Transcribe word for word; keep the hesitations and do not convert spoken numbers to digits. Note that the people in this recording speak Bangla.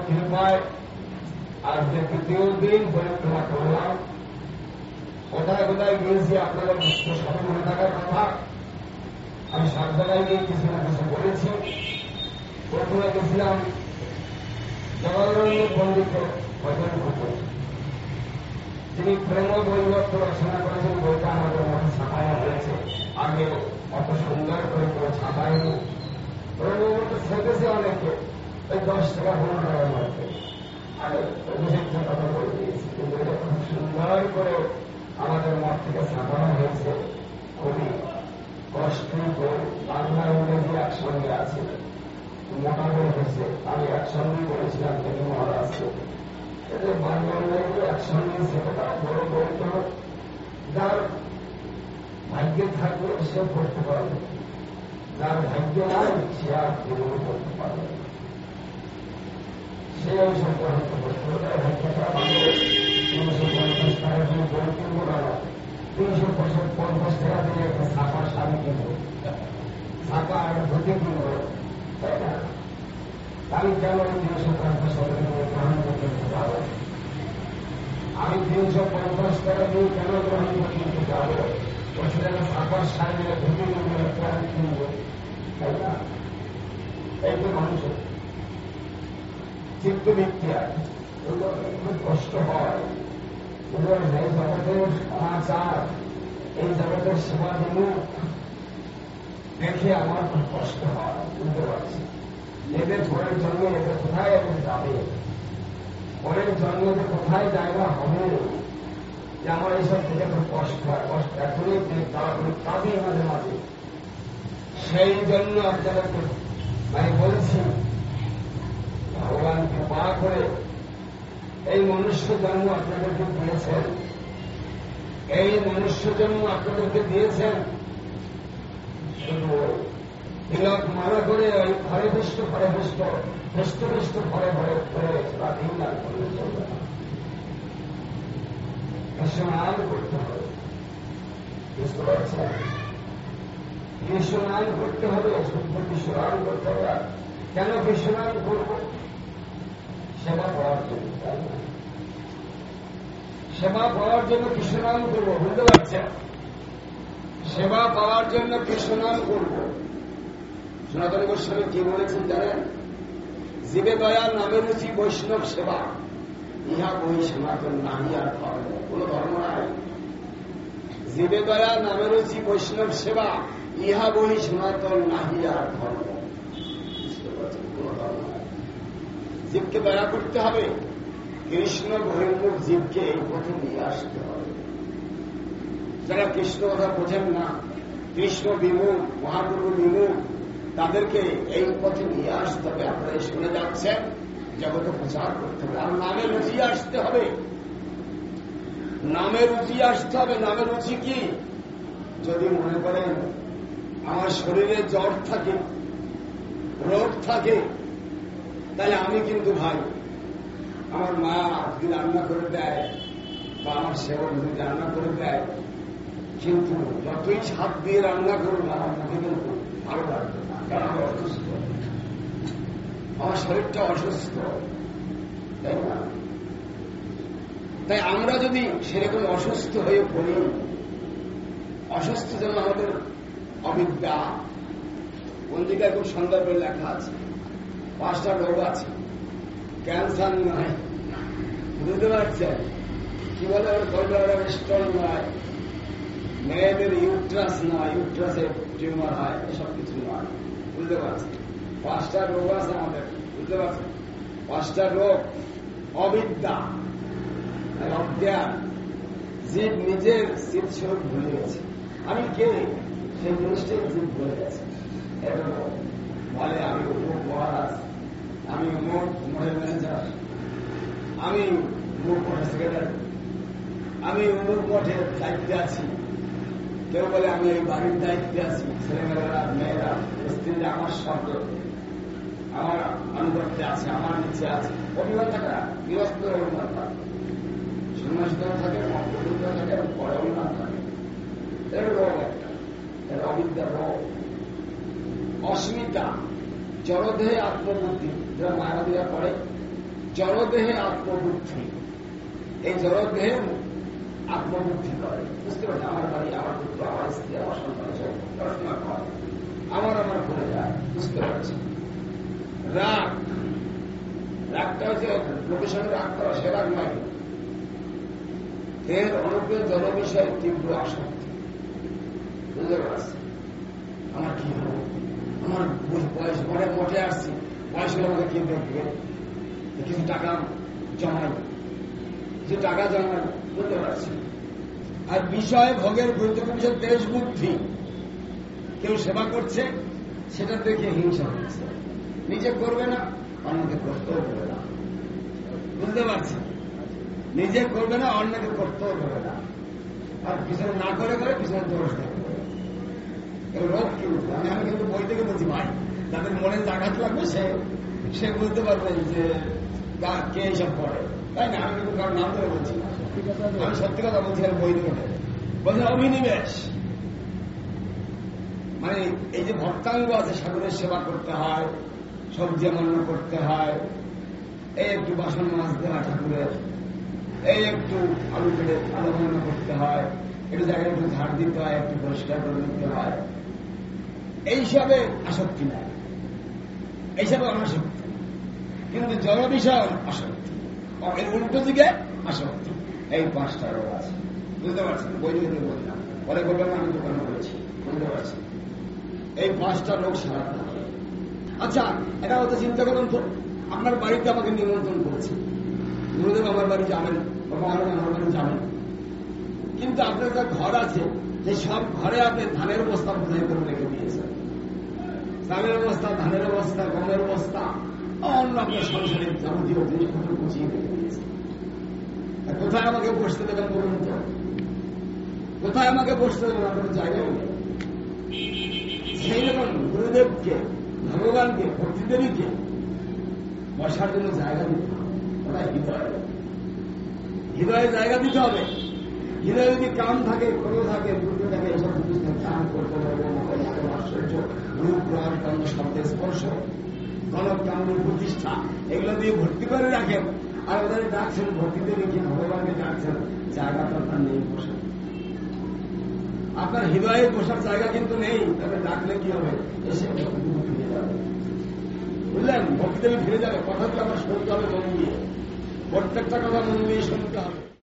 কৃপায় আজকে তৃতীয় দিন পরিক্রমা করলাম। কোথায় কোথায় গিয়েছি আপনাদের সবাই মনে থাকার কথা। আমি সব জায়গায় গিয়ে কিছু না কিছু বলেছি। প্রথমে গেছিলাম জগদানন্দ পণ্ডিতের ভজন করতে, তিনি প্রেম বৈবত্য রচনা করেছেন। বইটা আমাদের মধ্যে ছাপানো হয়েছে, আগে অত সুন্দর করে কেউ ছাপায়নি। প্রেম বৈবত্য ছেড়েছে অনেকে, ওই দশ টাকা পনেরো টাকার মধ্যে আগে অভিষেকটা কথা বলে দিয়েছি, কিন্তু এটা খুব সুন্দর করে আমাদের মত থেকে ছাপানো হয়েছে। খুবই কষ্ট করে বাংলা ইংরেজি একসঙ্গে আছে, মোটা বই হয়েছে। আমি একসঙ্গে বলেছিলাম তিনি মহারাজকে, এটা বাংলা ইংরেজি একসঙ্গে সেটা বড় বই তো যার ভাগ্যে থাকবে সে পড়তে পারবে, যার ভাগ্য নাই সে আর জীবনে করতে পারবে। সে ওই সব গ্রহণ করতে হবে। ভাগ্যটা ভালো তিনশো পঞ্চাশ টাকা দিয়ে বই কিনবো না, তিনশো পঞ্চাশ টাকা দিয়ে একটা ছাপা শাড়ি কিনবো, ছাপা একটা ধুতি কিনবো, তাই না? আমি কেন তিনশো পঞ্চাশ টাকা দিয়ে গ্রহণ করতে পারবো? আমি তিনশো পঞ্চাশ টাকা দিয়ে কেন গ্রহণ করতে যাবো? সেখানে ছাপার শাড়ি ধুতি কিনবো, প্যান্ট কিনবো, তাই না? এই তো মানুষের চিত্ত ব্যক্তি আছে, খুব কষ্ট হয়। এই জগতের সমাচার, এই জগতের সেবা বিমুখ দেখে আমার খুব কষ্ট হয়, বুঝতে পারছি। এদের পরের জন্মে এদের কোথায় এদের যাবে, পরের জন্মে যে কোথায় জায়গা হবে, যে আমার এইসব থেকে খুব কষ্ট হয়। কষ্ট এখনই কাঁদি মাঝে মাঝে। সেই জন্য আপনাদেরকে আমি বলছি, ভগবান কৃপা করে এই মনুষ্য জন্ম আপনাদেরকে দিয়েছেন, এই মনুষ্য জন্ম আপনাদেরকে দিয়েছেন শুধু তিলক মারা করে ওই ঘরে পুষ্ট ঘরে পুষ্ট পুষ্ট পুষ্ট ঘরে ঘরে ঘরে সেটা দিন না করলে চলবে না। স্নান করতে হবে, বুঝতে পারছেন? স্নান করতে হবে, শুদ্ধ স্নান করতে হবে। কেন স্নান করব? সেবা পাওয়ার জন্য, তাই না? সেবা পাওয়ার জন্য কৃষ্ণনাম করবো, বুঝতে পারছেন? সেবা পাওয়ার জন্য কৃষ্ণনাম করব। সনাতন গোস্বামী কি বলেছেন জানেন? জীবে দয়া নামে রুচি বৈষ্ণব সেবা, ইহা বই সনাতন নাহি আর ধর্ম। কোন ধর্ম নাই। জীবে দয়া নামে রুচি বৈষ্ণব সেবা, ইহা বই সনাতন নাহি আর ধর্ম। বুঝতে পারছেন? কোন ধর্ম নাই। জীবকে দয়া করতে হবে, কৃষ্ণ বহির্মুখ জীবকে এই পথে নিয়ে আসতে হবে। যারা কৃষ্ণ কথা বোঝেন না, কৃষ্ণ বিমুখ, মহাপ্রভু বিমুখ, তাদেরকে এই পথে নিয়ে আসতে হবে। আপনারা শুনে যাচ্ছেন, জগতে প্রচার করতে হবে। আর নামে রুচি আসতে হবে, নামে রুচি আসতে হবে। নামে রুচি কি? যদি মনে করেন আমার শরীরে জ্বর থাকে, রোগ থাকে, তাহলে আমি কিন্তু ভাই, আমার মা যদি রান্না করে দেয় বা আমার সেবক যদি রান্না করে দেয়, কিন্তু যতই স্বাদ দিয়ে রান্না করুন আমার মুখে কিন্তু ভালো লাগবে না, কারণ আমি অসুস্থ, আমার শরীরটা অসুস্থ, তাই না? তাই আমরা যদি সেরকম অসুস্থ হয়ে পড়ি, অসুস্থ যেন আমাদের অবিদ্যা, পঞ্জিকায় খুব সুন্দর করে লেখা আছে, পাঁচটা রোগ আছে, ক্যান্সার নয়, বুঝতে পারছেন? কি বলে কলকাতার স্টোন নয়, মেয়েদের ইউট্রাস নয়, ইউট্রাসের টিউমার হয়, এসব কিছু নয়, বুঝতে পারছেন? পাঁচটা রোগ আছে আমাদের, বুঝতে পারছেন? পাঁচটা রোগ অবিদ্যা, অজ্ঞান, জীব নিজের চিৎ স্বরূপ ভুলে গেছে। আমি কে সেই জিনিসটাই জীব ভুলে গেছে। এটা বলে আমি অমুক মহারাজ, আমি অমুক মডেল ম্যানেজার, আমি অমুক মঠের সেক্রেটারি, আমি অমুক মঠের দায়িত্বে আছি। কেউ বলে আমি এই বাড়ির দায়িত্বে আছি, ছেলেমেয়েরা মেয়েরা স্ত্রীরা আমার সঙ্গে, আমার অনুগত্যে আছে, আমার নিচে আছে। অভিমান থাকে না, বিরক্ত অভিমান থাকে, সন্ন্যাসিত থাকে, মহাপ্রভুত থাকে, বড় অভিমান থাকে। এর রোগ একটা, এর অবিদ্যা রোগ। অস্মিতা, জড়দেহে আত্মবুদ্ধি, যারা মায়াবাদীরা করে, জড়দেহে আত্মবুদ্ধি, এই জড়দেহে আত্মবুদ্ধি করে, বুঝতে পারছি আমার বাড়ি, আমার পুত্র, আমার স্ত্রী, আমার সন্তান পড়াশোনা করে, আমার আমার ভুলে যায়, বুঝতে পারছি। রাগ, রাগটা হচ্ছে লোকের সঙ্গে রাগ করা, সে রাগ নয়, এর অনুপ্রিয় জল বিষয়ে তীব্র আসক্তি, বুঝতে পারছি। আমার কি হলো, আমার বয়স অনেক মঠে আসছি, বয়স হলে আমাকে কি দেখবে, কিছু টাকা জমাই, কিছু টাকা জমাই, বুঝতে পারছি। আর বিষয় ভোগের গুরুত্বপূর্ণ বিষয় দেশ বুদ্ধি, কেউ সেবা করছে সেটা দেখে হিংসা হচ্ছে, নিজে করবে না, অন্যকে করতেও দেবে না, বুঝতে পারছি। নিজে করবে না, অন্যকে করতেও দেবে না, আর পিছনে না করে করে পিছনে দোষ দেখবে। রোগ কিন্তু আমি আমি কিন্তু বই থেকে বলছি ভাই, তাদের মনে জাগাত লাগবে, সে সে বুঝতে পারবে যে কে এইসব করে, তাই না? আমি কিন্তু কারোর নাম ধরে বলছি না, আমি সত্যি কথা বলছি। আর বই থেকে বলছে অভিনিবেশ, মানে এই যে ভক্তাঙ্গ আছে, সাগরের সেবা করতে হয়, সবজি মান্য করতে হয়, এই একটু বাসন মাজতে হয় ঠাকুরের, এই একটু আলু কেটে আলু মান্য করতে হয়, একটু জায়গায় একটু ঝাড় দিতে হয়, একটু পরিষ্কার করে দিতে হয়, এইসবে আসক্তি নাই, এইসবে অনাসক্তি। কিন্তু জড় বিষয় আসক্তি, এর উল্টো দিকে আসক্তি, এই পাঁচটা রোগ আছে, বুঝতে পারছেন? বই নিয়ে বললাম, পরে বলবেন আমি দোকানে বলেছি, বুঝতে পারছি। এই পাঁচটা রোগ সারা থাকে। আচ্ছা, এটা হয়তো চিন্তা করুন তো, আপনার বাড়িতে আমাকে নিমন্ত্রণ করেছে, গুরুদেব আমার বাড়ি যাবেন, বাবা আমার আমার বাড়ি যাবেন, কিন্তু আপনার একটা ঘর আছে, যে সব ঘরে আপনি ধানের বস্তা বোঝাই করে রেখে দিয়েছেন, চালের বস্তা, ধানের বস্তা, গমের বস্তা, অন্য আপনার সংসারের যাবতীয় জিনিসপত্র গুছিয়ে রেখে দিয়েছেন। কোথায় আমাকে বসতে দেবেন বলুন তো? কোথায় আমাকে বসতে দেবেন? আপনার জায়গাও নেই। সেই রকম গুরুদেবকে, ভগবানকে, ভক্তিদেবীকে বসার জন্য জায়গা দিতে হবে, ওটা হৃদয়, হৃদয়ে জায়গা দিতে হবে। হৃদয়ে যদি কাম থাকে, ক্রোধ থাকে, বুদ্ধি থাকে, এইসব জিনিস কাম করতে হবে, আশ্চর্য রূপ, গ্রহণ, কাণ্ড, শব্দের স্পর্শ, গণক, কাণ্ড, প্রতিষ্ঠা, এগুলো দিয়ে ভর্তি করে রাখেন। আর ওদের ডাকছেন ভক্তিতে রেখে, ভগবানকে ডাকছেন, জায়গা তো আপনার নেই বসে, আপনার হৃদয়ে বসার জায়গা কিন্তু নেই। তাহলে ডাকলে কি হবে? এসে ভক্তিদেবী ফিরে যাবে, বুঝলেন? ভক্তিদেবী ফিরে যাবে। কথাগুলো আমার শুনতে হবে মন দিয়ে, প্রত্যেকটা কথা মন দিয়ে শুনতে হবে।